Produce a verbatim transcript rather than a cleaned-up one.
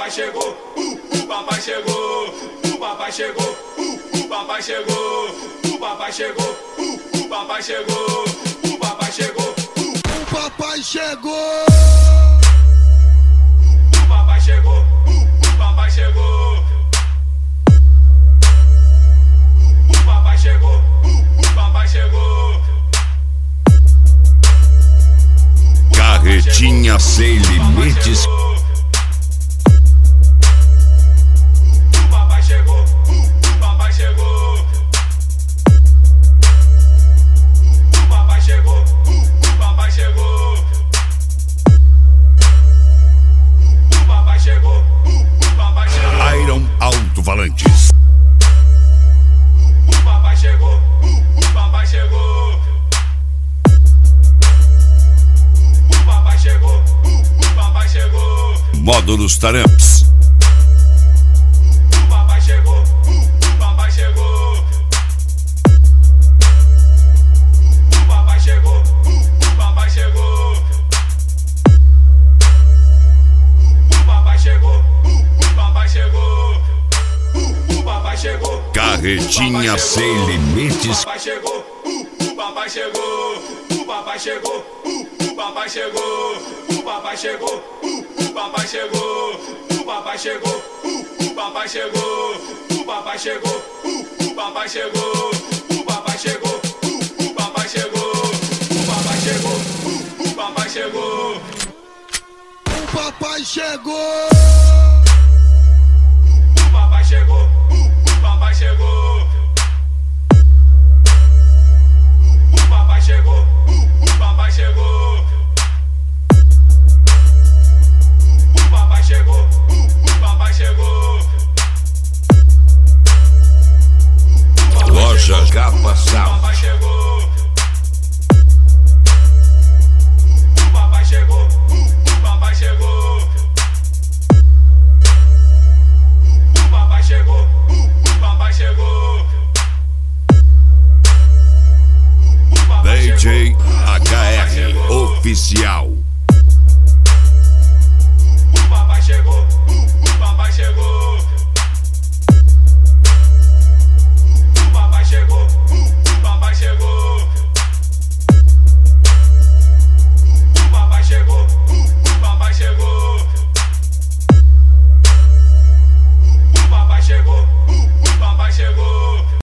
papai chegou, uh, o papai chegou, o papai chegou, uh, o papai chegou, o papai chegou, uh, o papai chegou, o papai chegou, uh, o papai chegou, o papai chegou, uh, o papai chegou, o papai chegou, uh, o papai chegou. Carretinha sem limites. Iron Alto-Falantes. O papai chegou, o papai chegou. O papai chegou, o papai chegou. Módulos Taramps. O papai chegou, o papai chegou. O papai chegou, o papai chegou. O papai chegou, o papai chegou. O papai chegou. Carretinha sem limites. O papai chegou, o papai chegou. O papai chegou, o papai chegou. O papai chegou, o papai chegou. O papai chegou, o papai chegou. O papai chegou, o papai chegou. O papai chegou, o papai chegou. O papai chegou, o papai chegou. o papai chegou, O papai chegou, o papai chegou. O papai chegou, o papai chegou. O papai chegou, o papai chegou. Loja Capa O Sal. papai chegou. O papai chegou, o papai chegou. O papai chegou, o papai chegou. D J H R Oficial.